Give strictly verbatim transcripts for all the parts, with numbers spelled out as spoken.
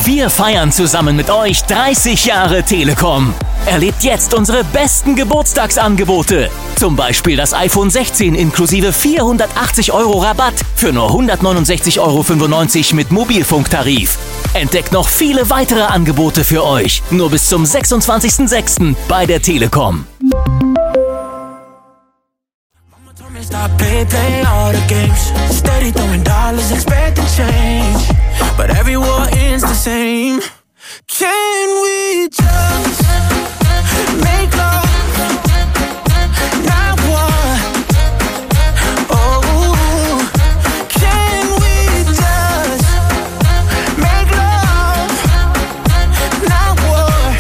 Wir feiern zusammen mit euch dreißig Jahre Telekom. Erlebt jetzt unsere besten Geburtstagsangebote. Zum Beispiel das iPhone sechzehn inklusive vierhundertachtzig Euro Rabatt für nur hundertneunundsechzig Euro fünfundneunzig mit Mobilfunktarif. Entdeckt noch viele weitere Angebote für euch. Nur bis zum sechsundzwanzigsten sechsten bei der Telekom. Stop, play, play all the games. Steady throwing dollars, expecting change. But every war ends the same. Can we just make love, not war? Oh, can we just make love, not war?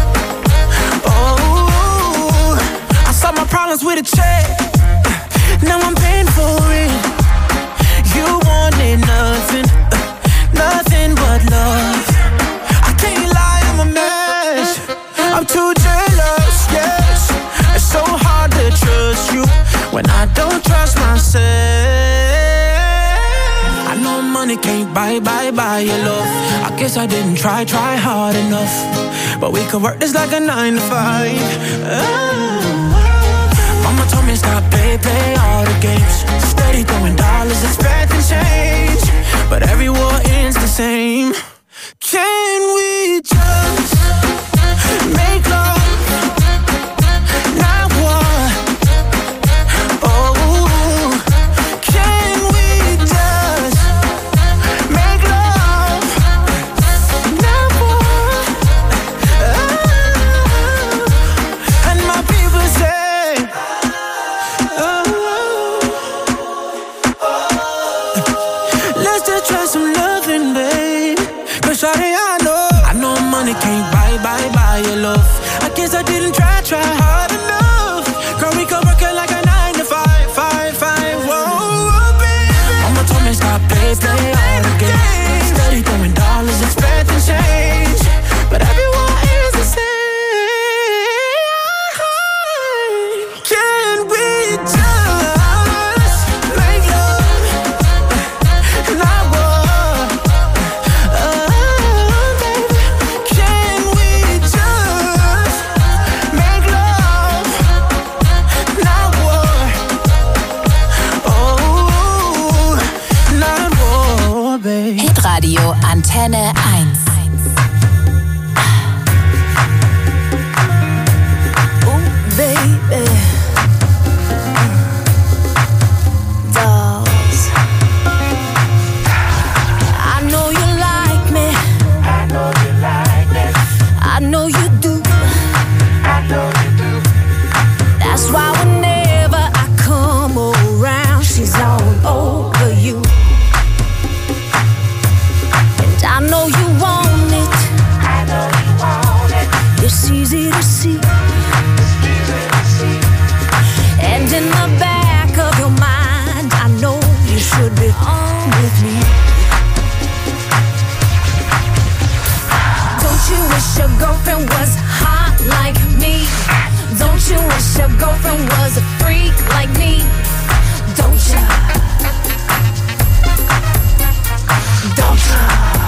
Oh, I solve my problems with a check. Now I'm paying for it. You wanted nothing, uh, nothing but love. I can't lie, I'm a mess. I'm too jealous, yes. It's so hard to trust you when I don't trust myself. I know money can't buy, buy, buy your love. I guess I didn't try, try hard enough. But we could work this like a nine to five. Oh. Mama told me stop, play, play all the games. Steady throwing dollars, expecting change. But every war ends the same. Can we just make love, not war? Oh, can we just make love, not war? Oh, and my people say, let's just try some loving, babe. Cause shawty, I know, I know money can't buy, buy, buy your love. I guess I didn't try, try hard enough. Girl, we could work it like a nine to five, five, five, whoa, baby. Mama told me stop, play, play all the games. Steady throwing dollars, expecting change. But everyone is the same. Can we just make love, not war? Oh, baby, can we just make love, not war? Oh, not war, baby. Hitradio Antenne eins. Oh, baby. Dolls. I know you like me. I know you like me. I know you do. I know you do. That's why whenever I come around, she's all over you. And I know you want it. I know you want it. It's easy to see. It's easy to see. And in the back of your mind, I know you should be on with me. Don't you wish your girlfriend was hot like me? Don't you wish your girlfriend was a freak like me? Don't you? Don't you?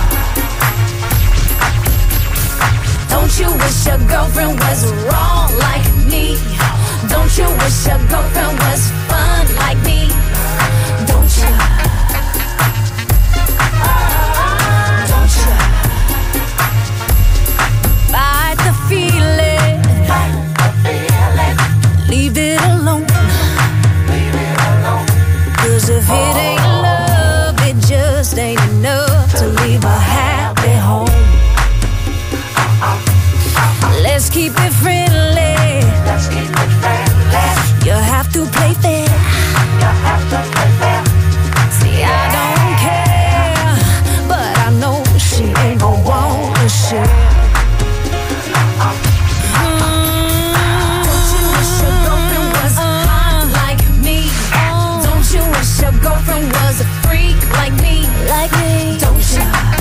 Don't you wish your girlfriend was wrong like me? Don't you wish your girlfriend was fun like me? Don't you? Don't you? Fight the feeling. Fight the feeling. Leave it alone. Leave it alone. 'Cause if it ain't love, it just ain't enough to leave a happy home. Let's keep it friendly. Let's keep it friendly. You have to play fair. You have to play fair. See, I don't care, but I know she ain't gon' wanna share. Mm. Don't you wish your girlfriend was hot like me? Don't you wish your girlfriend was a freak like me? Like me? Don't you?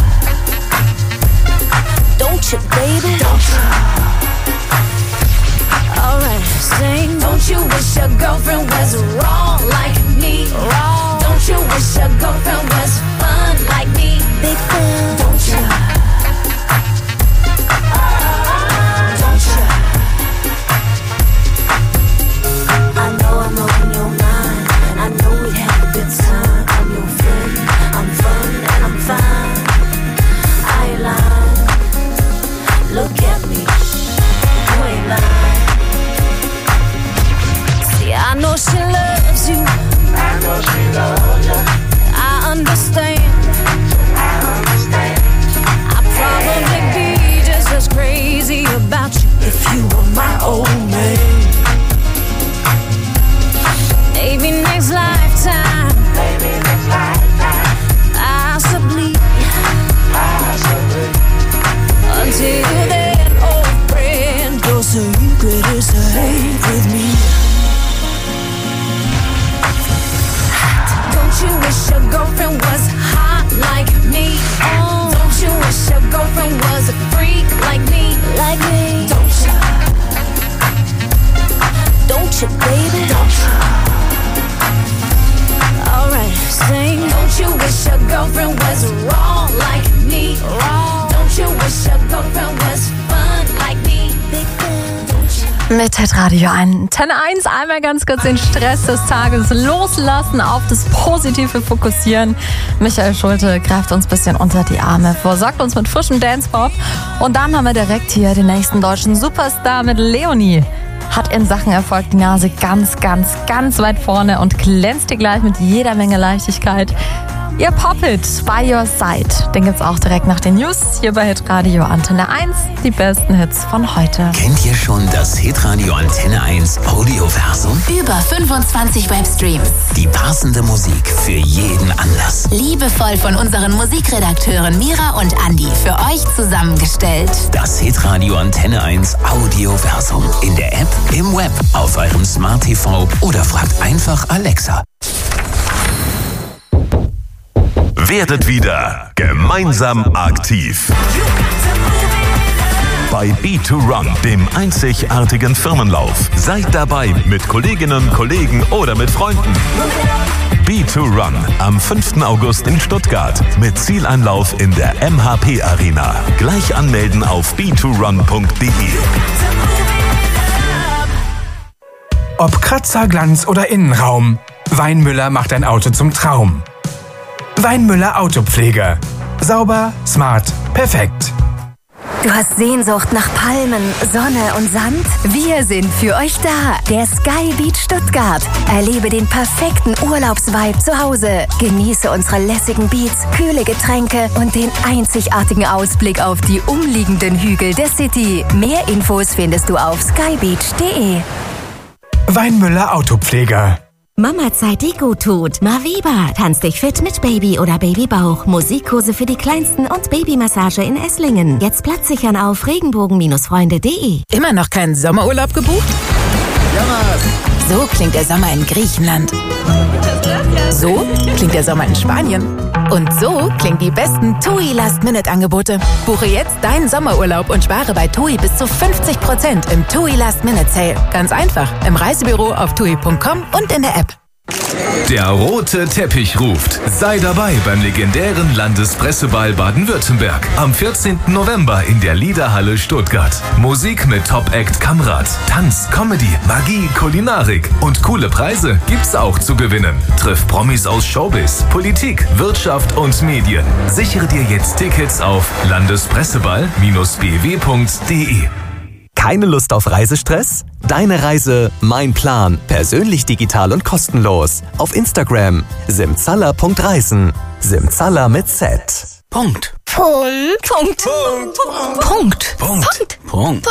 was wrong like me? Don't you wish your girlfriend was fun like me? Mit Hitradio Antenne eins einmal ganz kurz den Stress des Tages loslassen, auf das Positive fokussieren. Michael Schulte greift uns ein bisschen unter die Arme, versorgt uns mit frischem Dance-Pop. Und dann haben wir direkt hier den nächsten deutschen Superstar mit Leonie. Hat in Sachen Erfolg die Nase ganz, ganz, ganz weit vorne und glänzt hier gleich mit jeder Menge Leichtigkeit. Ihr Pop-Hit By Your Side, den gibt's auch direkt nach den News hier bei Hitradio Antenne eins. Die besten Hits von heute. Kennt ihr schon das Hitradio Antenne eins Audioversum? Über fünfundzwanzig Webstreams. Die passende Musik für jeden Anlass. Liebevoll von unseren Musikredakteuren Mira und Andi für euch zusammengestellt. Das Hitradio Antenne eins Audioversum. In der App, im Web, auf eurem Smart T V oder fragt einfach Alexa. Werdet wieder gemeinsam aktiv. Bei B zwei Run, dem einzigartigen Firmenlauf. Seid dabei mit Kolleginnen, Kollegen oder mit Freunden. B zwei Run am fünften August in Stuttgart mit Zieleinlauf in der M H P Arena. Gleich anmelden auf b zwei run punkt d e. Ob Kratzer, Glanz oder Innenraum, Weinmüller macht dein Auto zum Traum. Weinmüller Autopflege. Sauber, smart, perfekt. Du hast Sehnsucht nach Palmen, Sonne und Sand? Wir sind für euch da. Der Sky Beach Stuttgart. Erlebe den perfekten Urlaubsvibe zu Hause. Genieße unsere lässigen Beats, kühle Getränke und den einzigartigen Ausblick auf die umliegenden Hügel der City. Mehr Infos findest du auf skybeach punkt d e. Weinmüller Autopflege. Mama-Zeit, die gut tut. Maviba. Tanz dich fit mit Baby oder Babybauch. Musikkurse für die Kleinsten und Babymassage in Esslingen. Jetzt Platz sichern auf regenbogen Freunde punkt d e. Immer noch keinen Sommerurlaub gebucht? So klingt der Sommer in Griechenland. So klingt der Sommer in Spanien. Und so klingen die besten TUI Last-Minute-Angebote. Buche jetzt deinen Sommerurlaub und spare bei TUI bis zu fünfzig Prozent im TUI Last-Minute-Sale. Ganz einfach, im Reisebüro auf tui punkt com und in der App. Der rote Teppich ruft. Sei dabei beim legendären Landespresseball Baden-Württemberg am vierzehnten November in der Liederhalle Stuttgart. Musik mit Top-Act Kamrat, Tanz, Comedy, Magie, Kulinarik und coole Preise gibt's auch zu gewinnen. Triff Promis aus Showbiz, Politik, Wirtschaft und Medien. Sichere dir jetzt Tickets auf landespresseball Bindestrich b w punkt d e. Keine Lust auf Reisestress? Deine Reise, mein Plan. Persönlich, digital und kostenlos. Auf Instagram simzala punkt reisen. Simzala mit Z. Punkt. Punkt. Punkt. Punkt. Punkt. Punkt.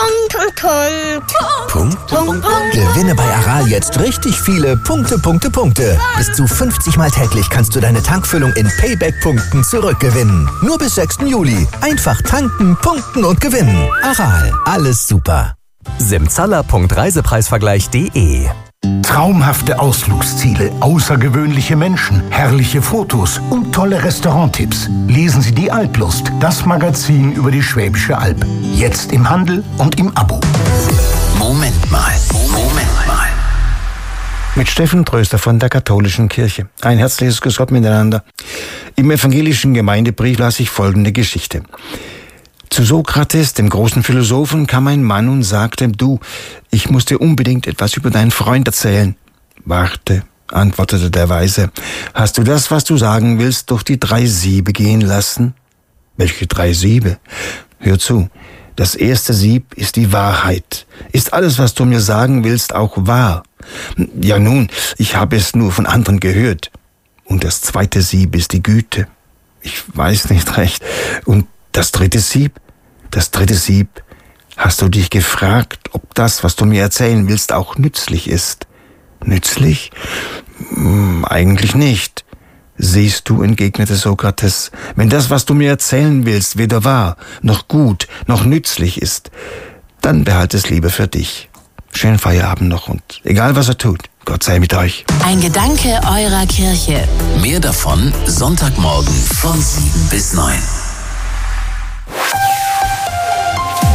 Punkt. Punkt. Gewinne bei Aral jetzt richtig viele Punkte, Punkte, Punkte. Bis zu fünfzig Mal täglich kannst du deine Tankfüllung in Payback-Punkten zurückgewinnen. Nur bis sechsten Juli. Einfach tanken, punkten und gewinnen. Aral, alles super. simzala punkt reisepreisvergleich punkt de. Traumhafte Ausflugsziele, außergewöhnliche Menschen, herrliche Fotos und tolle Restauranttipps. Lesen Sie die Alplust, das Magazin über die Schwäbische Alb. Jetzt im Handel und im Abo. Moment mal, Moment mal. Mit Steffen Tröster von der Katholischen Kirche. Ein herzliches Grüß Gott miteinander. Im evangelischen Gemeindebrief las ich folgende Geschichte. Zu Sokrates, dem großen Philosophen, kam ein Mann und sagte, du, ich muss dir unbedingt etwas über deinen Freund erzählen. Warte, antwortete der Weise, hast du das, was du sagen willst, durch die drei Siebe gehen lassen? Welche drei Siebe? Hör zu, das erste Sieb ist die Wahrheit. Ist alles, was du mir sagen willst, auch wahr? Ja nun, ich habe es nur von anderen gehört. Und das zweite Sieb ist die Güte. Ich weiß nicht recht. Und das dritte Sieb? Das dritte Sieb. Hast du dich gefragt, ob das, was du mir erzählen willst, auch nützlich ist? Nützlich? Hm, eigentlich nicht. Siehst du, entgegnete Sokrates, wenn das, was du mir erzählen willst, weder wahr, noch gut, noch nützlich ist, dann behalte es lieber für dich. Schönen Feierabend noch und egal was er tut, Gott sei mit euch. Ein Gedanke eurer Kirche. Mehr davon Sonntagmorgen von sieben bis neun.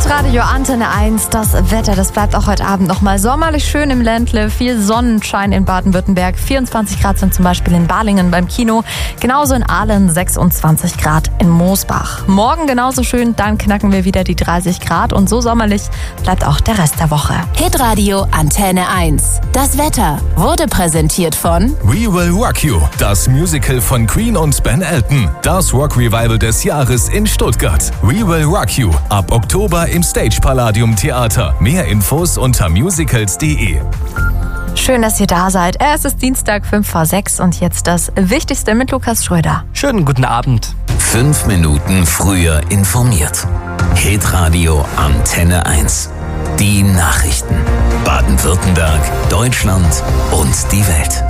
Hitradio Antenne eins, das Wetter, das bleibt auch heute Abend nochmal sommerlich schön im Ländle. Viel Sonnenschein in Baden-Württemberg. vierundzwanzig Grad sind zum Beispiel in Balingen beim Kino. Genauso in Aalen sechsundzwanzig Grad in Moosbach. Morgen genauso schön, dann knacken wir wieder die dreißig Grad. Und so sommerlich bleibt auch der Rest der Woche. Hitradio Antenne eins. Das Wetter wurde präsentiert von We Will Rock You, das Musical von Queen und Ben Elton. Das Rock Revival des Jahres in Stuttgart. We Will Rock You, ab Oktober im Stage Palladium Theater. Mehr Infos unter musicals punkt de. Schön, dass ihr da seid. Es ist Dienstag, fünf vor sechs und jetzt das Wichtigste mit Lukas Schröder. Schönen guten Abend. Fünf Minuten früher informiert. Hitradio Antenne eins. Die Nachrichten. Baden-Württemberg, Deutschland und die Welt.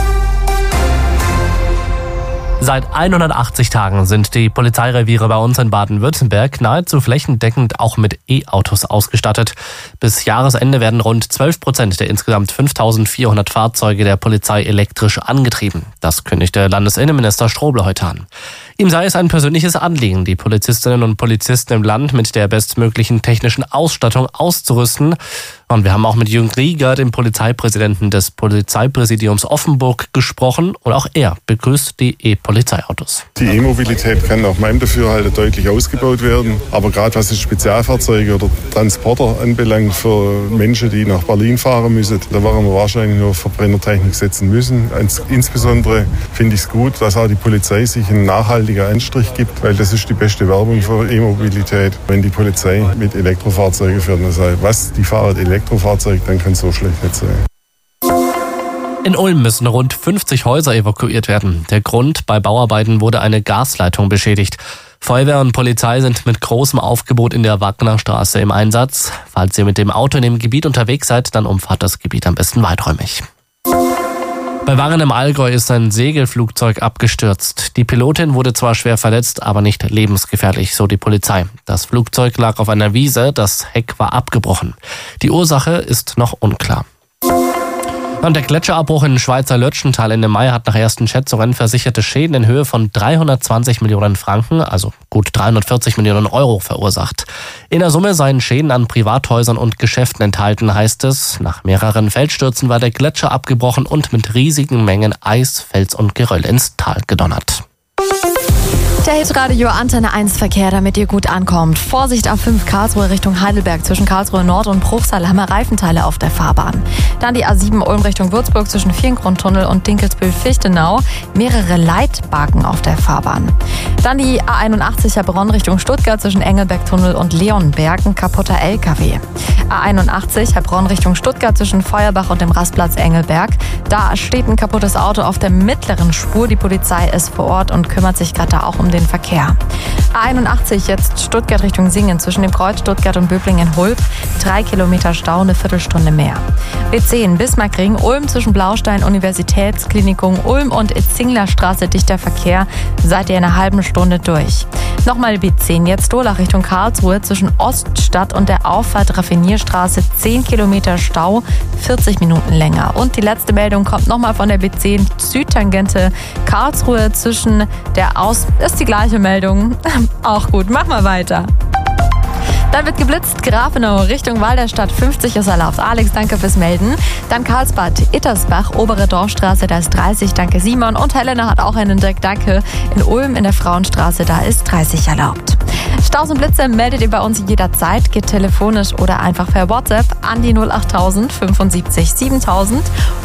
Seit hundertachtzig Tagen sind die Polizeireviere bei uns in Baden-Württemberg nahezu flächendeckend auch mit E-Autos ausgestattet. Bis Jahresende werden rund zwölf Prozent der insgesamt fünftausendvierhundert Fahrzeuge der Polizei elektrisch angetrieben. Das kündigte Landesinnenminister Strobl heute an. Ihm sei es ein persönliches Anliegen, die Polizistinnen und Polizisten im Land mit der bestmöglichen technischen Ausstattung auszurüsten. Und wir haben auch mit Jürgen Rieger, dem Polizeipräsidenten des Polizeipräsidiums Offenburg, gesprochen. Und auch er begrüßt die E-Polizeiautos. Die E-Mobilität kann nach meinem Dafürhalten deutlich ausgebaut werden. Aber gerade was Spezialfahrzeuge oder Transporter anbelangt für Menschen, die nach Berlin fahren müssen, da werden wir wahrscheinlich nur Verbrennertechnik setzen müssen. Insbesondere finde ich es gut, dass auch die Polizei sich einen nachhaltigen Anstrich gibt, weil das ist die beste Werbung für E-Mobilität, wenn die Polizei mit Elektrofahrzeugen fährt. Das heißt, was die fahren Elektrofahrzeug, dann kann es so schlecht nicht sein. In Ulm müssen rund fünfzig Häuser evakuiert werden. Der Grund: bei Bauarbeiten wurde eine Gasleitung beschädigt. Feuerwehr und Polizei sind mit großem Aufgebot in der Wagnerstraße im Einsatz. Falls ihr mit dem Auto in dem Gebiet unterwegs seid, dann umfahrt das Gebiet am besten weiträumig. Bei Wangen im Allgäu ist ein Segelflugzeug abgestürzt. Die Pilotin wurde zwar schwer verletzt, aber nicht lebensgefährlich, so die Polizei. Das Flugzeug lag auf einer Wiese, das Heck war abgebrochen. Die Ursache ist noch unklar. Und der Gletscherabbruch in Schweizer Lötschental Ende Mai hat nach ersten Schätzungen versicherte Schäden in Höhe von dreihundertzwanzig Millionen Franken, also gut dreihundertvierzig Millionen Euro verursacht. In der Summe seien Schäden an Privathäusern und Geschäften enthalten, heißt es. Nach mehreren Feldstürzen war der Gletscher abgebrochen und mit riesigen Mengen Eis, Fels und Geröll ins Tal gedonnert. Der Hitradio Antenne eins Verkehr, damit ihr gut ankommt. Vorsicht A fünf Karlsruhe Richtung Heidelberg. Zwischen Karlsruhe Nord und Bruchsal haben wir Reifenteile auf der Fahrbahn. Dann die A sieben Ulm Richtung Würzburg zwischen Vierengrundtunnel und Dinkelsbühl-Fichtenau. Mehrere Leitbarken auf der Fahrbahn. Dann die A einundachtzig Heilbronn Richtung Stuttgart zwischen Engelbergtunnel und Leonberg. Ein kaputter L K W. A einundachtzig Heilbronn Richtung Stuttgart zwischen Feuerbach und dem Rastplatz Engelberg. Da steht ein kaputtes Auto auf der mittleren Spur. Die Polizei ist vor Ort und kümmert sich gerade da auch um den Verkehr. A einundachtzig jetzt Stuttgart Richtung Singen zwischen dem Kreuz Stuttgart und Böblingen-Hulb. Drei Kilometer Stau, eine Viertelstunde mehr. B zehn Bismarckring, Ulm zwischen Blaustein, Universitätsklinikum, Ulm und Itzinglerstraße dichter Verkehr. Seid ihr in einer halben Stunde durch. Nochmal B zehn jetzt Durlach Richtung Karlsruhe zwischen Oststadt und der Auffahrt Raffinierstraße. zehn Kilometer Stau, vierzig Minuten länger. Und die letzte Meldung kommt nochmal von der B zehn Südtangente Karlsruhe zwischen der Aus... Ist die gleiche Meldung. Auch gut, mach mal weiter. Dann wird geblitzt, Grafenau Richtung Walderstadt, fünfzig ist erlaubt. Alex, danke fürs Melden. Dann Karlsbad, Ittersbach, obere Dorfstraße, da ist dreißig, danke Simon. Und Helena hat auch einen Deck, danke. In Ulm in der Frauenstraße, da ist dreißig erlaubt. Staus und Blitze meldet ihr bei uns jederzeit, geht telefonisch oder einfach per WhatsApp an die null acht null null null fünfundsiebzig siebentausend.